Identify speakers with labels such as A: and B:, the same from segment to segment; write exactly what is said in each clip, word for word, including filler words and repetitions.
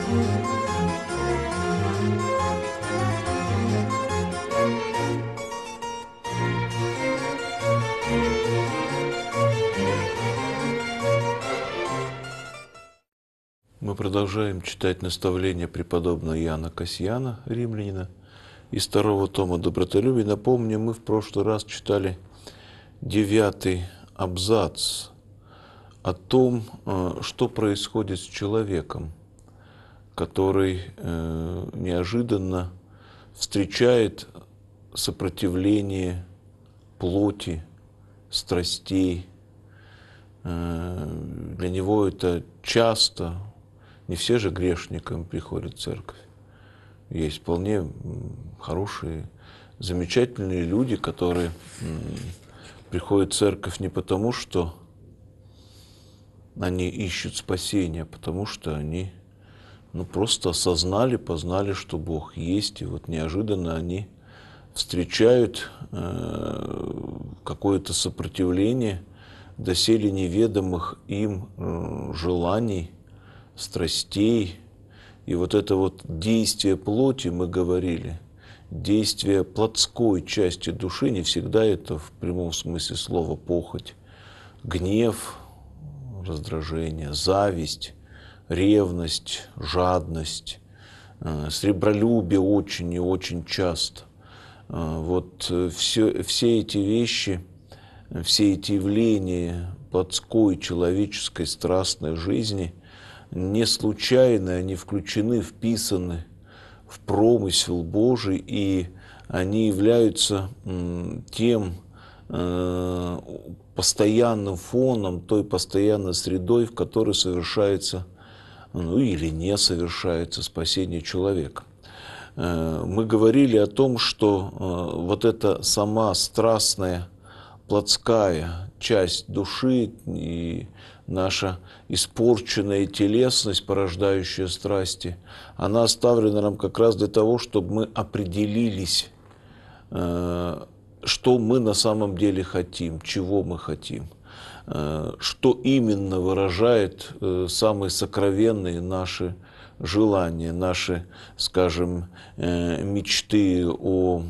A: Мы продолжаем читать наставления преподобного Иоанна Кассиана, римлянина, из второго тома «Добротолюбие». Напомню, мы в прошлый раз читали девятый абзац о том, что происходит с человеком, который неожиданно встречает сопротивление плоти, страстей. Для него это часто. Не все же грешникам приходят в церковь. Есть вполне хорошие, замечательные люди, которые приходят в церковь не потому, что они ищут спасения, а потому что они ну, просто осознали, познали, что Бог есть, и вот неожиданно они встречают э, какое-то сопротивление доселе неведомых им э, желаний, страстей. И вот это вот действие плоти, мы говорили, действие плотской части души, не всегда это в прямом смысле слова похоть, гнев, раздражение, зависть, ревность, жадность, сребролюбие очень и очень часто. Вот все, все эти вещи, все эти явления плотской, человеческой, страстной жизни не случайно, они включены, вписаны в промысел Божий, и они являются тем постоянным фоном, той постоянной средой, в которой совершается, ну или не совершается спасение человека. Мы говорили о том, что вот эта сама страстная, плотская часть души и наша испорченная телесность, порождающая страсти, она оставлена нам как раз для того, чтобы мы определились, что мы на самом деле хотим, чего мы хотим, что именно выражает самые сокровенные наши желания, наши, скажем, мечты о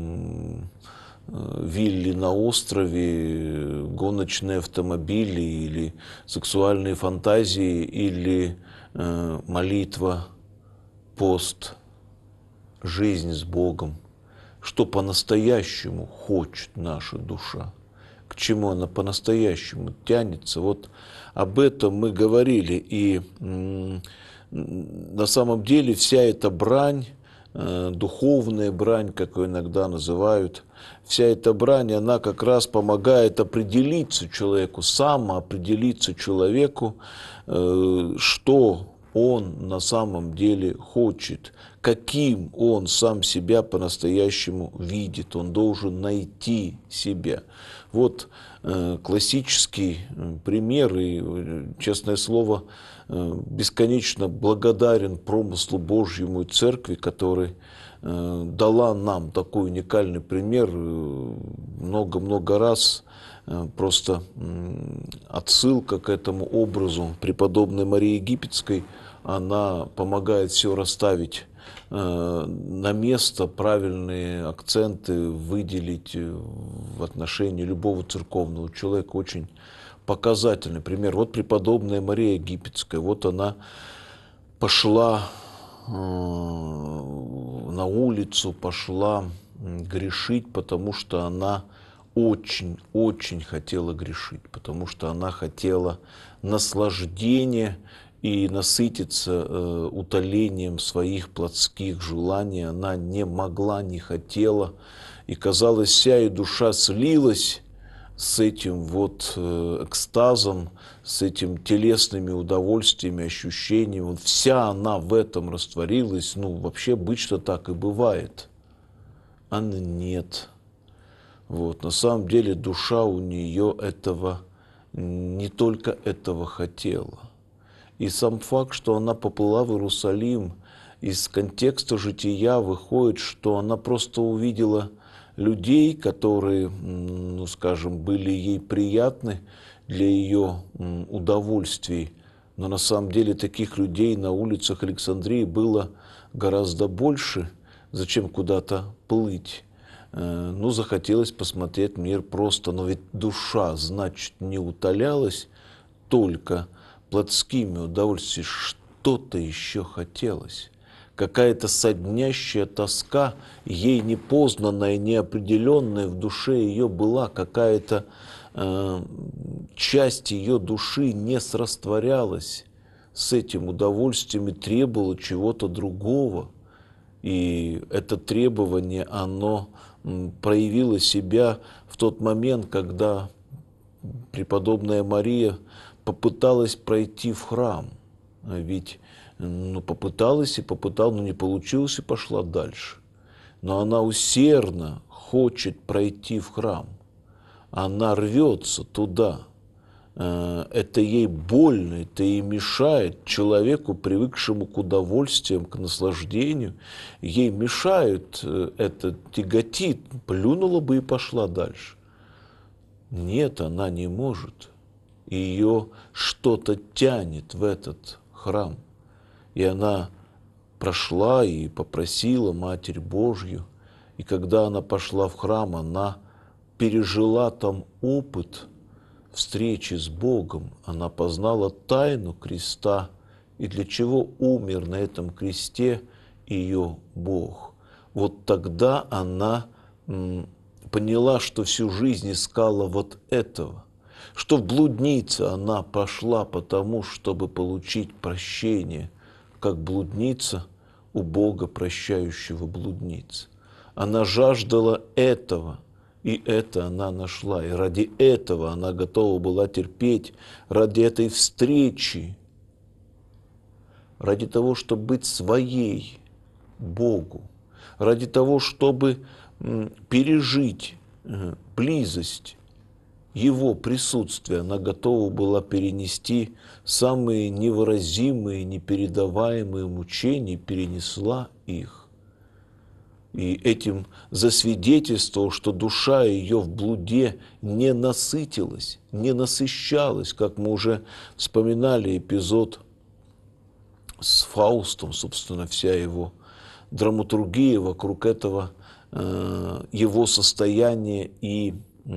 A: вилле на острове, гоночные автомобили или сексуальные фантазии, или э, молитва, пост, жизнь с Богом. Что по-настоящему хочет наша душа, к чему она по-настоящему тянется. Вот об этом мы говорили. И м, на самом деле вся эта брань, духовная брань, как ее иногда называют, вся эта брань, она как раз помогает определиться человеку, самоопределиться человеку, что он на самом деле хочет, каким он сам себя по-настоящему видит. Он должен найти себя. Вот классический пример, и, честное слово, бесконечно благодарен промыслу Божьему и Церкви, который дала нам такой уникальный пример. Много-много раз просто отсылка к этому образу преподобной Марии Египетской, она помогает все расставить на место, правильные акценты выделить в отношении любого церковного человека. Очень показательный пример. Вот преподобная Мария Египетская, вот она пошла на улицу, пошла грешить, потому что она очень-очень хотела грешить, потому что она хотела наслаждения и насытиться э, утолением своих плотских желаний. Она не могла, не хотела, и, казалось, вся ее душа слилась с этим вот э, экстазом, с этим телесными удовольствиями, ощущениями. Вот вся она в этом растворилась. Ну, вообще обычно так и бывает. А нет. Вот. На самом деле душа у нее этого, не только этого хотела. И сам факт, что она поплыла в Иерусалим, из контекста жития выходит, что она просто увидела людей, которые, ну, скажем, были ей приятны для ее удовольствий, Но на самом деле таких людей на улицах Александрии было гораздо больше. Зачем куда-то плыть? Ну, захотелось посмотреть мир просто. Но ведь душа, значит, не утолялась только плотскими удовольствиями. Что-то еще хотелось. Какая-то соднящая тоска, ей непознанная, неопределенная в душе ее была, какая-то э, часть ее души не срастворялась с этим удовольствием и требовала чего-то другого. И это требование, оно проявило себя в тот момент, когда преподобная Мария попыталась пройти в храм. Ведь ну, попыталась и попыталась, но не получилось, и пошла дальше. Но она усердно хочет пройти в храм. Она рвется туда. Это ей больно, это ей мешает человеку, привыкшему к удовольствиям, к наслаждению. Ей мешает, это тяготит, плюнула бы и пошла дальше. Нет, она не может. Ее что-то тянет в этот храм. И она прошла и попросила Матерь Божью. И когда она пошла в храм, она пережила там опыт встречи с Богом. Она познала тайну креста и для чего умер на этом кресте ее Бог. Вот тогда она м, поняла, что всю жизнь искала вот этого. Что в блуднице она пошла потому, чтобы получить прощение, как блудница у Бога, прощающего блудниц. Она жаждала этого, и это она нашла. И ради этого она готова была терпеть, ради этой встречи, ради того, чтобы быть своей Богу, ради того, чтобы пережить близость Его присутствия, она готова была перенести самые невыразимые, непередаваемые мучения, перенесла их. И этим засвидетельствовал, что душа ее в блуде не насытилась, не насыщалась, как мы уже вспоминали эпизод с Фаустом, собственно, вся его драматургия вокруг этого э, его состояния и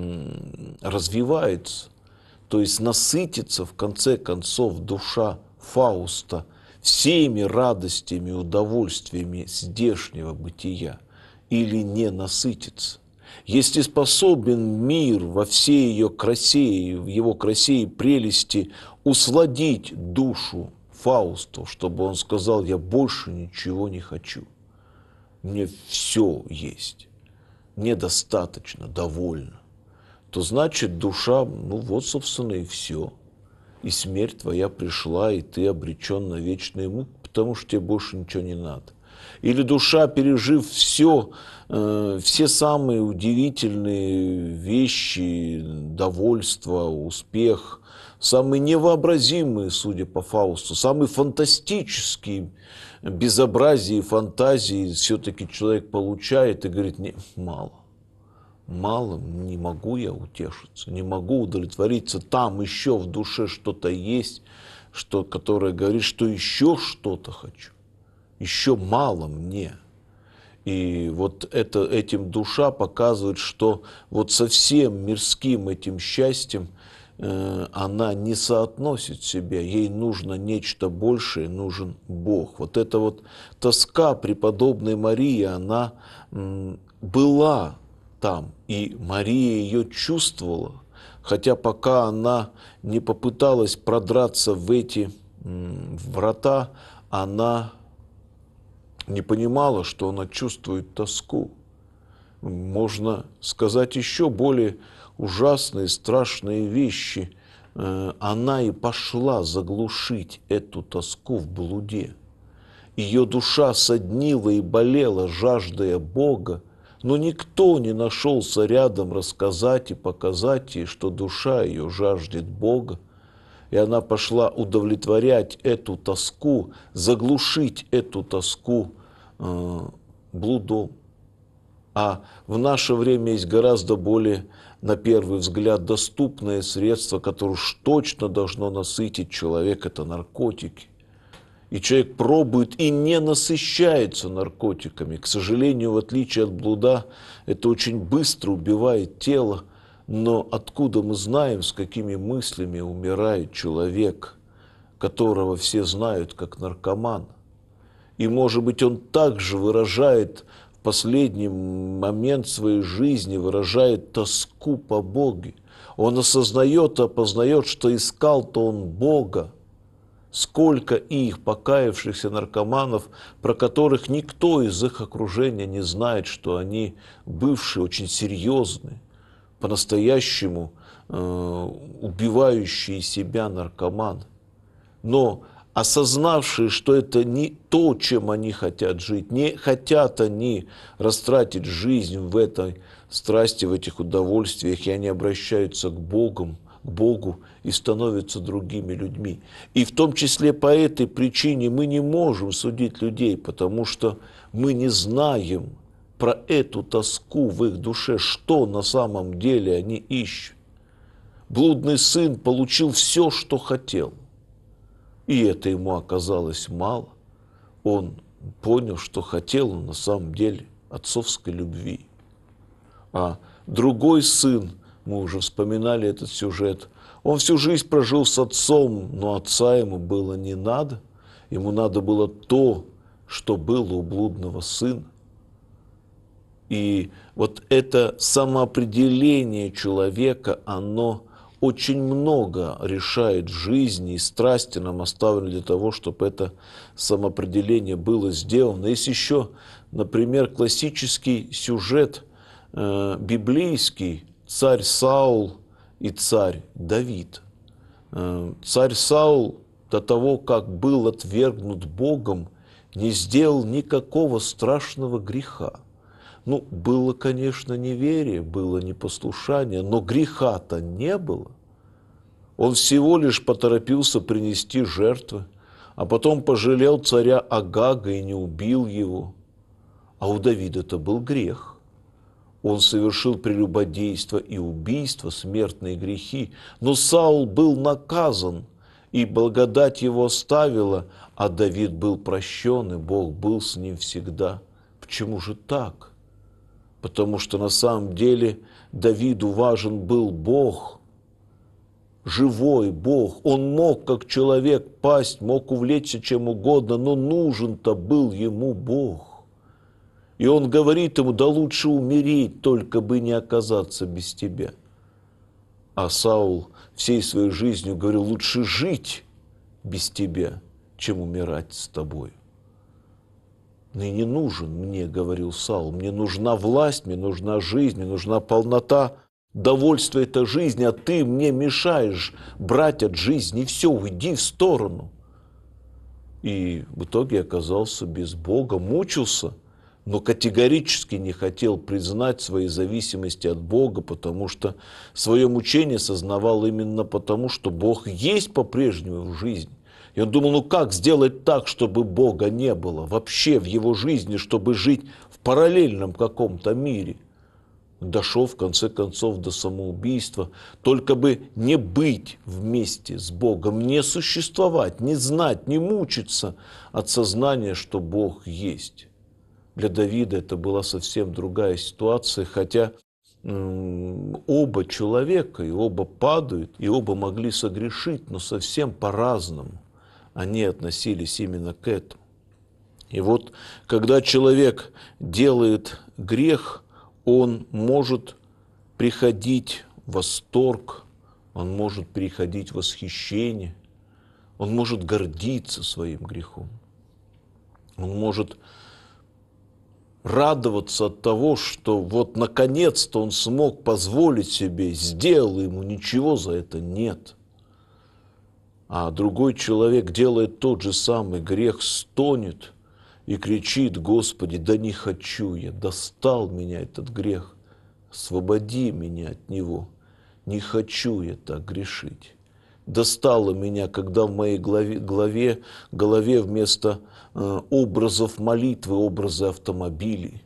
A: развивается, то есть насытится в конце концов душа Фауста всеми радостями, удовольствиями здешнего бытия или не насытится. Если способен мир во всей ее красе, в его красе и прелести усладить душу Фаусту, чтобы он сказал: я больше ничего не хочу, мне все есть, мне достаточно, довольно, то значит душа, ну вот, собственно, и все. И смерть твоя пришла, и ты обречен на вечную муку, потому что тебе больше ничего не надо. Или душа, пережив все, э, все самые удивительные вещи, довольство, успех, самые невообразимые, судя по Фаусту, самые фантастические безобразия и фантазии все-таки человек получает и говорит: не, мало. Мало, не могу я утешиться, не могу удовлетвориться. Там еще в душе что-то есть, что, которое говорит, что еще что-то хочу, еще мало мне. И вот это, этим душа показывает, что вот со всем мирским этим счастьем э, она не соотносит себя, ей нужно нечто большее, нужен Бог. Вот эта вот тоска преподобной Марии, она м, была там, и Мария ее чувствовала, хотя пока она не попыталась продраться в эти м, врата, она не понимала, что она чувствует тоску. Можно сказать еще более ужасные, страшные вещи. Она и пошла заглушить эту тоску в блуде. Ее душа соднила и болела, жаждая Бога, но никто не нашелся рядом рассказать и показать ей, что душа ее жаждет Бога. И она пошла удовлетворять эту тоску, заглушить эту тоску э, блудом. А в наше время есть гораздо более, на первый взгляд, доступное средство, которое уж точно должно насытить человека, это наркотики. И человек пробует и не насыщается наркотиками. К сожалению, в отличие от блуда, это очень быстро убивает тело. Но откуда мы знаем, с какими мыслями умирает человек, которого все знают как наркоман? И, может быть, он также выражает в последний момент своей жизни, выражает тоску по Боге. Он осознает и опознает, что искал-то он Бога. Сколько их покаявшихся наркоманов, про которых никто из их окружения не знает, что они бывшие, очень серьезные, по-настоящему э, убивающие себя наркоманы. Но осознавшие, что это не то, чем они хотят жить, не хотят они растратить жизнь в этой страсти, в этих удовольствиях, и они обращаются к Богу, к Богу и становятся другими людьми. И в том числе по этой причине мы не можем судить людей, потому что мы не знаем про эту тоску в их душе, что на самом деле они ищут. Блудный сын получил все, что хотел, и это ему оказалось мало. Он понял, что хотел он на самом деле отцовской любви. А другой сын, мы уже вспоминали этот сюжет, он всю жизнь прожил с отцом, но отца ему было не надо. Ему надо было то, что было у блудного сына. И вот это самоопределение человека, оно очень много решает в жизни, и страсти нам оставлены для того, чтобы это самоопределение было сделано. Есть еще, например, классический сюжет э, библейский, царь Саул и царь Давид. Э, царь Саул до того, как был отвергнут Богом, не сделал никакого страшного греха. Ну, было, конечно, неверие, было непослушание, но греха-то не было. Он всего лишь поторопился принести жертвы, а потом пожалел царя Агага и не убил его. А у Давида-то был грех. Он совершил прелюбодейство и убийство, смертные грехи. Но Саул был наказан, и благодать его оставила, а Давид был прощен, и Бог был с ним всегда. Почему же так? Потому что на самом деле Давиду важен был Бог, живой Бог. Он мог, как человек, пасть, мог увлечься чем угодно, но нужен-то был ему Бог. И он говорит ему: да лучше умереть, только бы не оказаться без тебя. А Саул всей своей жизнью говорил: лучше жить без тебя, чем умирать с тобой. «Ты не нужен мне, — говорил Саул, — мне нужна власть, мне нужна жизнь, мне нужна полнота, довольство этой жизни, а ты мне мешаешь брать от жизни все, уйди в сторону». И в итоге оказался без Бога, мучился, но категорически не хотел признать своей зависимости от Бога, потому что свое мучение сознавал именно потому, что Бог есть по-прежнему в жизни. И он думал, ну как сделать так, чтобы Бога не было вообще в его жизни, чтобы жить в параллельном каком-то мире. Дошел в конце концов до самоубийства, только бы не быть вместе с Богом, не существовать, не знать, не мучиться от сознания, что Бог есть. Для Давида это была совсем другая ситуация, хотя м- оба человека, и оба падают, и оба могли согрешить, но совсем по-разному они относились именно к этому. И вот, когда человек делает грех, он может приходить в восторг, он может приходить в восхищение, он может гордиться своим грехом, он может радоваться от того, что вот наконец-то он смог позволить себе, сделал, ему ничего за это нет. А другой человек делает тот же самый грех, стонет и кричит: Господи, да не хочу я, достал меня этот грех, освободи меня от него, не хочу я так грешить. Достало меня, когда в моей голове, голове, голове вместо э, образов молитвы образы автомобилей,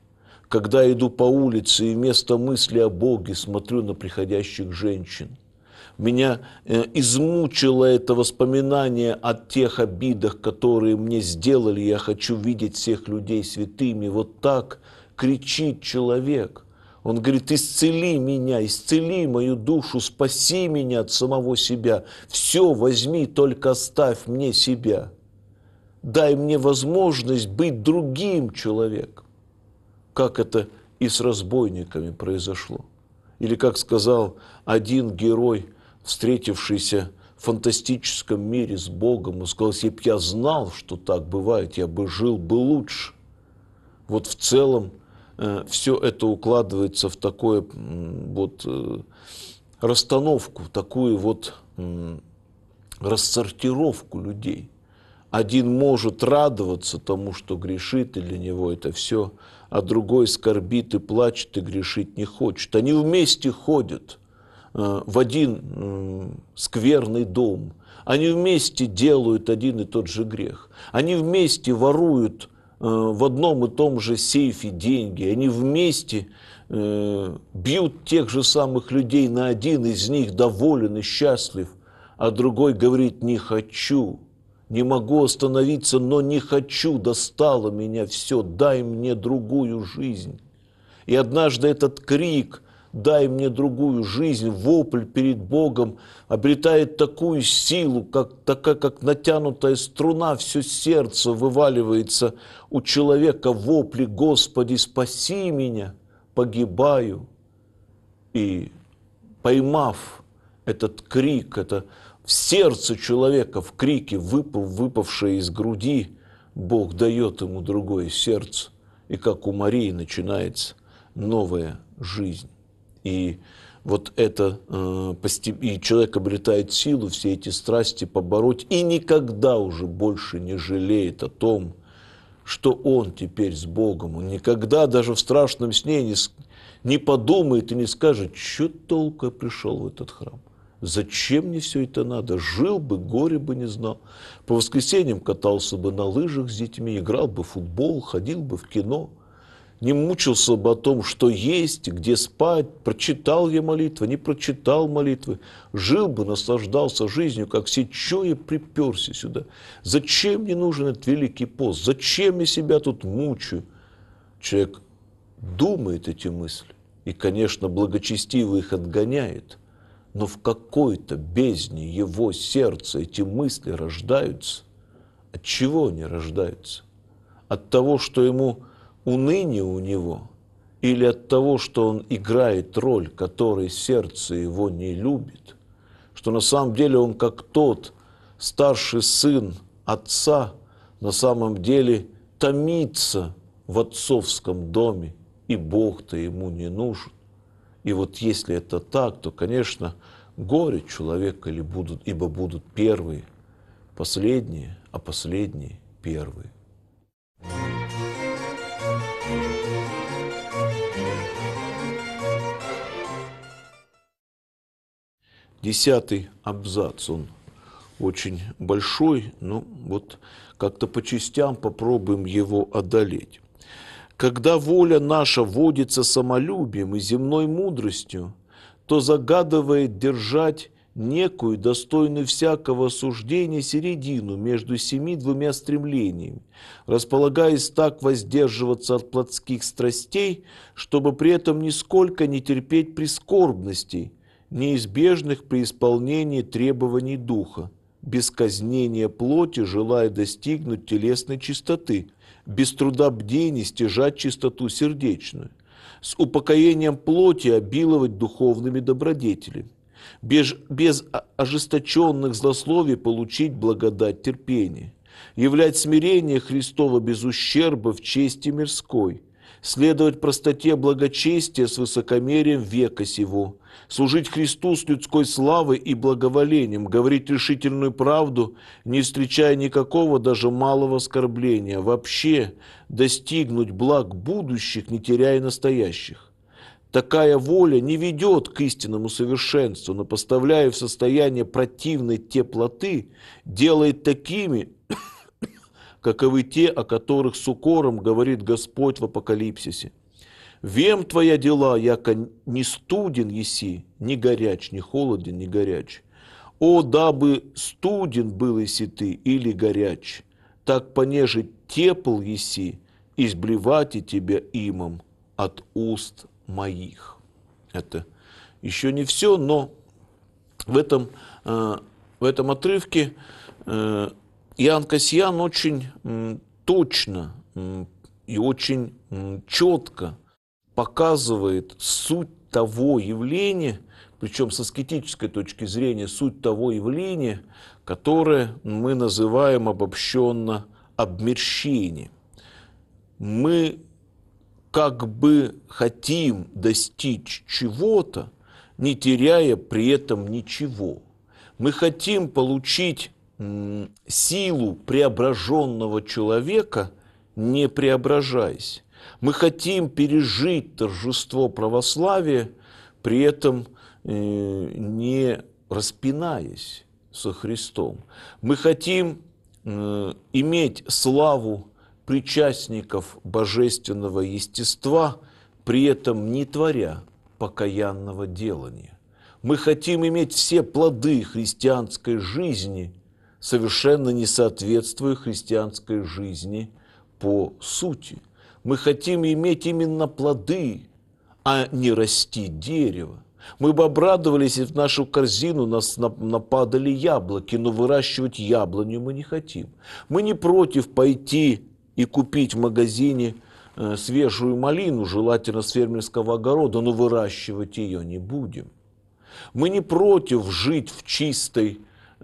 A: когда иду по улице и вместо мысли о Боге смотрю на приходящих женщин. Меня э, измучило это воспоминание о тех обидах, которые мне сделали. Я хочу видеть всех людей святыми. Вот так кричит человек. Он говорит: исцели меня, исцели мою душу, спаси меня от самого себя. Все возьми, только оставь мне себя. Дай мне возможность быть другим человеком. Как это и с разбойниками произошло. Или, как сказал один герой, встретившийся в фантастическом мире с Богом, он сказал: если бы я знал, что так бывает, я бы жил бы лучше. Вот в целом э, все это укладывается в такую вот э, расстановку, такую вот э, рассортировку людей. Один может радоваться тому, что грешит, и для него это все, а другой скорбит и плачет, и грешить не хочет. Они вместе ходят э, в один э, скверный дом. Они вместе делают один и тот же грех. Они вместе воруют э, в одном и том же сейфе деньги. Они вместе э, бьют тех же самых людей, на один из них доволен и счастлив, а другой говорит: не хочу. Не могу остановиться, но не хочу, достало меня все, дай мне другую жизнь. И однажды этот крик «дай мне другую жизнь», вопль перед Богом обретает такую силу, как, такая, как натянутая струна, все сердце вываливается у человека вопли: «Господи, спаси меня, погибаю». И поймав этот крик, это в сердце человека, в крике, выпав, выпавшее из груди, Бог дает ему другое сердце. И как у Марии начинается новая жизнь. И вот это, э, и человек обретает силу все эти страсти побороть, и никогда уже больше не жалеет о том, что он теперь с Богом. Он никогда даже в страшном сне не, не подумает и не скажет: что толку я пришел в этот храм. Зачем мне все это надо? Жил бы, горе бы не знал. По воскресеньям катался бы на лыжах с детьми, играл бы в футбол, ходил бы в кино. Не мучился бы о том, что есть, где спать, прочитал я молитвы, не прочитал молитвы. Жил бы, наслаждался жизнью, как все. Чё я приперся сюда? Зачем мне нужен этот великий пост? Зачем я себя тут мучаю? Человек думает эти мысли и, конечно, благочестиво их отгоняет. Но в какой-то бездне его сердца эти мысли рождаются. От чего они рождаются? От того, что ему уныние у него, или от того, что он играет роль, которой сердце его не любит? Что на самом деле он, как тот старший сын отца, на самом деле томится в отцовском доме, и Бог-то ему не нужен. И вот если это так, то, конечно, горе человека, или будут, ибо будут первые последние, а последние первые. Десятый абзац, он очень большой, но вот как-то по частям попробуем его одолеть. Когда воля наша водится самолюбием и земной мудростью, то загадывает держать некую, достойную всякого осуждения, середину между семи двумя стремлениями, располагаясь так воздерживаться от плотских страстей, чтобы при этом нисколько не терпеть прискорбностей, неизбежных при исполнении требований духа, без казнения плоти, желая достигнуть телесной чистоты, без труда бдений стяжать чистоту сердечную, с упокоением плоти обиловать духовными добродетелями, без, без ожесточенных злословий получить благодать терпения, являть смирение Христово без ущерба в чести мирской, следовать простоте благочестия с высокомерием века сего, служить Христу с людской славой и благоволением, говорить решительную правду, не встречая никакого даже малого оскорбления, вообще достигнуть благ будущих, не теряя настоящих. Такая воля не ведет к истинному совершенству, но, поставляя в состояние противной те плоты, делает такими, каковы те, о которых с укором говорит Господь в Апокалипсисе. Вем твоя дела, яко не студен еси, не горяч, не холоден, не горяч. О, дабы студен был еси ты или горяч, так понеже тепл еси, изблевати тебя имом от уст моих. Это еще не все, но в этом, в этом отрывке Иоанн Кассиан очень точно и очень четко показывает суть того явления, причем с аскетической точки зрения, суть того явления, которое мы называем обобщенно обмерщением. Мы как бы хотим достичь чего-то, не теряя при этом ничего. Мы хотим получить м, силу преображенного человека, не преображаясь. Мы хотим пережить торжество православия, при этом э, не распинаясь со Христом. Мы хотим э, иметь славу причастников божественного естества, при этом не творя покаянного делания. Мы хотим иметь все плоды христианской жизни, совершенно не соответствуя христианской жизни по сути. Мы хотим иметь именно плоды, а не растить дерево. Мы бы обрадовались, если в нашу корзину нас нападали яблоки, но выращивать яблоню мы не хотим. Мы не против пойти и купить в магазине свежую малину, желательно с фермерского огорода, но выращивать ее не будем. Мы не против жить в чистой,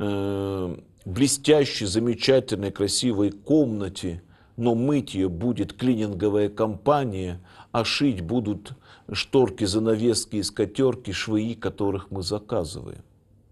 A: э, блестящей, замечательной, красивой комнате, но мыть ее будет клининговая компания, а шить будут шторки, занавески и скатерки, швеи, которых мы заказываем.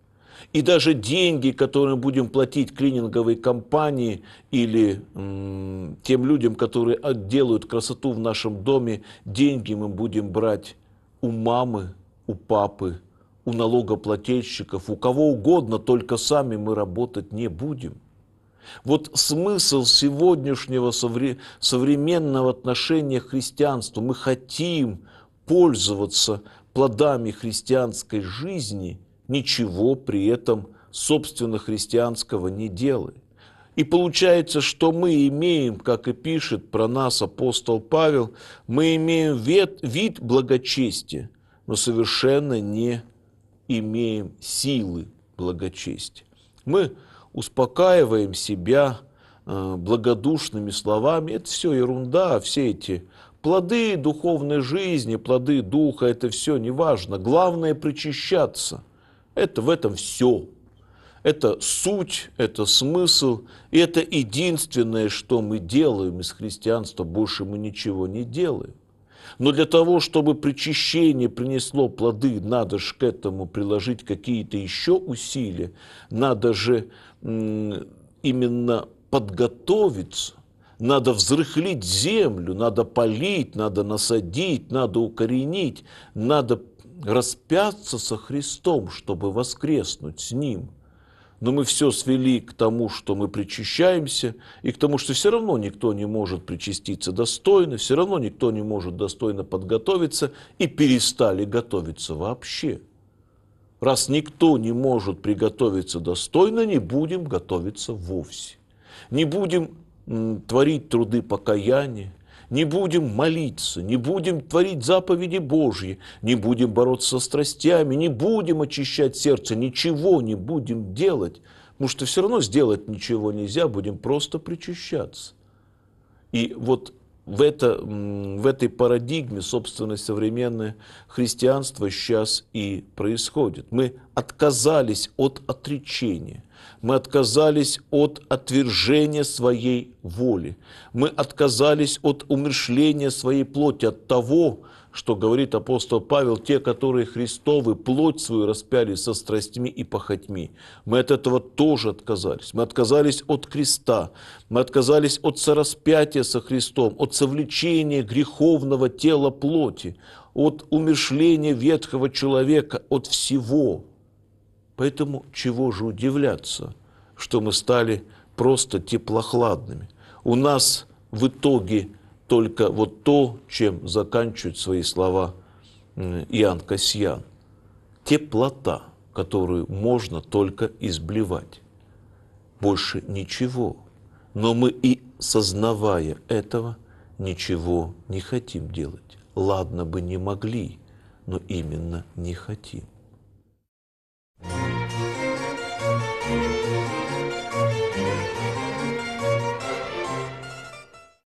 A: И даже деньги, которые мы будем платить клининговой компании или м, тем людям, которые делают красоту в нашем доме, деньги мы будем брать у мамы, у папы, у налогоплательщиков, у кого угодно, только сами мы работать не будем. Вот смысл сегодняшнего современного отношения к христианству. Мы хотим пользоваться плодами христианской жизни, ничего при этом собственно христианского не делая. И получается, что мы имеем, как и пишет про нас апостол Павел, мы имеем вид, вид благочестия, но совершенно не имеем силы благочестия. Мы успокаиваем себя э, благодушными словами. Это все ерунда, все эти плоды духовной жизни, плоды духа, это все не важно. Главное причащаться. Это в этом все. Это суть, это смысл, и это единственное, что мы делаем из христианства, больше мы ничего не делаем. Но для того, чтобы причащение принесло плоды, надо же к этому приложить какие-то еще усилия, надо же м, именно подготовиться, надо взрыхлить землю, надо полить, надо насадить, надо укоренить, надо распяться со Христом, чтобы воскреснуть с Ним. Но мы все свели к тому, что мы причащаемся, и к тому, что все равно никто не может причаститься достойно, все равно никто не может достойно подготовиться, и перестали готовиться вообще. Раз никто не может приготовиться достойно, не будем готовиться вовсе. Не будем м, творить труды покаяния, не будем молиться, не будем творить заповеди Божьи, не будем бороться со страстями, не будем очищать сердце, ничего не будем делать, потому что все равно сделать ничего нельзя, будем просто причащаться. И вот в, это, в этой парадигме, собственно, современное христианство сейчас и происходит. Мы отказались от отречения. Мы отказались от отвержения своей воли. Мы отказались от умерщвления своей плоти, от того, что говорит апостол Павел, те, которые Христовы, плоть свою распяли со страстями и похотьми. Мы от этого тоже отказались. Мы отказались от креста, мы отказались от сораспятия со Христом, от совлечения греховного тела плоти, от умерщвления ветхого человека, от всего. Поэтому чего же удивляться, что мы стали просто теплохладными? У нас в итоге только вот то, чем заканчивает свои слова Иоанн Кассиан. Теплота, которую можно только изблевать. Больше ничего. Но мы и, сознавая этого, ничего не хотим делать. Ладно бы не могли, но именно не хотим.